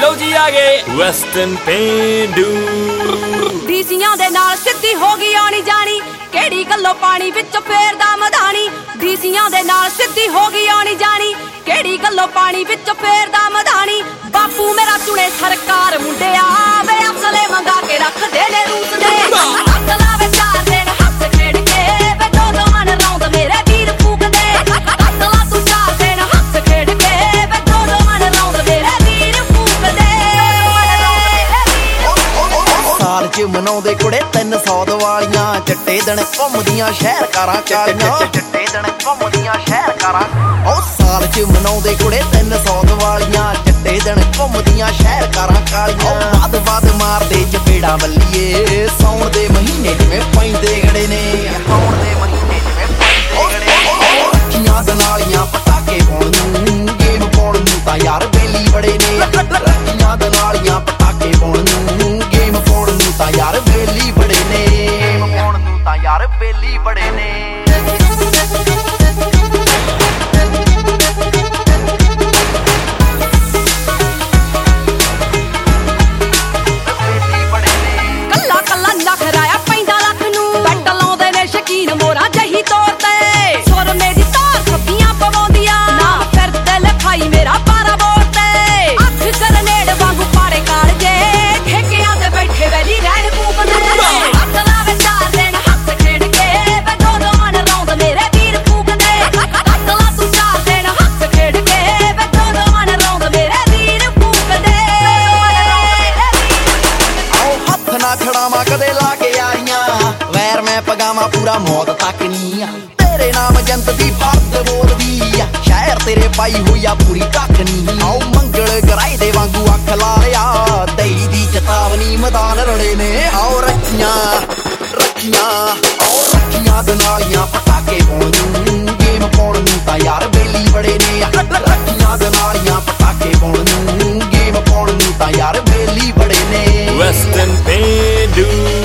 ਲਓ ਜੀ ਆ ਗਏ ਵੈਸਟਰਨ ਪੇਂਡੂ। ਡੀਸੀਆਂ ਦੇ ਨਾਲ ਸਿੱਧੀ ਹੋ ਗਈ ਆਣੀ ਜਾਣੀ, ਕਿਹੜੀ ਗੱਲੋਂ ਪਾਣੀ ਵਿੱਚੋਂ ਫੇਰਦਾ ਮਧਾਣੀ। ਡੀਸੀਆਂ ਦੇ ਨਾਲ ਸਿੱਧੀ ਹੋ ਗਈ ਆਣੀ ਜਾਣੀ, ਕਿਹੜੀ ਗੱਲੋਂ ਪਾਣੀ ਵਿੱਚੋਂ ਫੇਰਦਾ ਮਧਾਣੀ। ਬਾਪੂ ਮੇਰਾ ਚੁਣੇ ਸਰਕਾਰ ਮੁੰਡਿਆ ਵੇ ਅਸਲੇ ਮੰਗਾ ਕੇ ਰੱਖਦੇ ਨੇ ਰੂਸ ਦੇ। ਹੱਥ ਲਾਵੇ 4 ਦਿਨ ਹੱਥ ਖੇਡ ਕੇ ਵੇ ਦੋ ਮਨ ਰੌਂਦ ਮੇਰੇ ਵੀਰ ਫੂਕਦੇ। ਹੱਥ ਲਾ ਤੂੰ 4 ਦਿਨ ਹੱਥ ਖੇਡ ਕੇ ਵੇ ਦੋ ਮਨ ਰੌਂਦ ਮੇਰੇ ਵੀਰ ਫੂਕਦੇ। ਸਾਲ ਚ ਮਨਾਉਂਦੇ ਕੁੜੇ 300 ਦੀਵਾਲੀਆਂ, ਚੱਟੇ ਦਿਨ ਘੁੰਮਦੀਆਂ ਸ਼ਹਿਰ ਕਾਰਾਂ ਕਾਲੀਆਂ। ਚੱਟੇ ਦਿਨ ਘੁੰਮਦੀਆਂ ਸ਼ਹਿਰ ਕਾਰਾਂ। ਉਹ ਸਾਲ ਚ ਮਨਾਉਂਦੇ ਕੁੜੇ 300 ਦੀਵਾਲੀਆਂ, ਚੱਟੇ ਦਿਨ ਘੁੰਮਦੀਆਂ ਸ਼ਹਿਰ ਕਾਰਾਂ ਕਾਲੀਆਂ। ਵੱਧ ਮਾਰਦੇ ਚਪੇੜਾ ਬੱਲੀਏ, ਸਾਉਣ ਦੇ ਮਹੀਨੇ ਜਿਵੇਂ ਪੈਂਦੇ ਗੜੇ ਨੇ। ਸਾਉਣ ਦੇ ਮਹੀਨੇ ਜਿਵੇਂ ਪੈਂਦੇ ਗੜੇ। ਰੱਖੀਆਂ ਦਨਾਲੀਆਂ ਪਟਾਕੇ ਪਾਉਣ ਨੂੰ, ਗੇਮ ਪਾਉਣ ਨੂੰ ਤਾਂ ਯਾਰ ਬੇਲੀ ਬੜੇ ਨੇ। ਰੱਖੀਆਂ ਦਨਾਲੀਆਂ ਪਟਾਕੇ ਪਾਉਣ ਨੂੰ, ਗੇਮ ਪਾਉਣ ਨੂੰ ਤਾਂ ਯਾਰ ਬੇਲੀ ਬੜੇ ਨੇ। ਗੇਮ ਪਾਉਣ ਨੂੰ ਤਾਂ ਯਾਰ ਬੇਲੀ ਬੜੇ ਨੇ। ਖੜਾਵਾਂ ਕਦੇ ਲਾ ਕੇ ਆਈਆਂ, ਵੈਰ ਮੈਂ ਪਗਾਵਾਂ ਪੂਰਾ ਮੌਤ ਤੱਕ ਨੀ ਆ। ਤੇਰੇ ਨਾਮ ਜੰਤ ਦੀ ਫਰਦ ਬੋਲਦੀ ਆ, ਸ਼ਹਿਰ ਤੇਰੇ ਪਾਈ ਹੋਈ ਆ ਪੂਰੀ ਕੱਖ ਨੀ। ਆਓ ਮੰਗਲ ਗਰਾਏ ਦੇ ਵਾਂਗੂ ਅੱਖ ਲਾ ਲਿਆ, ਦਈ ਦੀ ਚੇਤਾਵਨੀ ਮੈਦਾਨ ਰੜੇ ਨੇ। ਆਓ ਰੱਖੀਆਂ ਆਓ ਰੱਖੀਆਂ ਦਨਾਲੀਆਂ ਪਟਾਕੇ ਪਾਉਣ ਨੂੰ, ਗੇਮ ਪਾਉਣ ਨੂੰ ਤਾਂ ਯਾਰ ਬੇਲੀ ਬੜੇ ਨੇ। ਰੱਖੀਆਂ ਦਨਾਲੀਆਂ ਪਟਾਕੇ ਪਾਉਣ ਨੂੰ, ਗੇਮ ਪਾਉਣ ਨੂੰ ਤਾਂ ਯਾਰ ਬੇਲੀ ਬੜੇ ਨੇ। ਵੈਸਟਰਨ ਪੇਂਡੂ।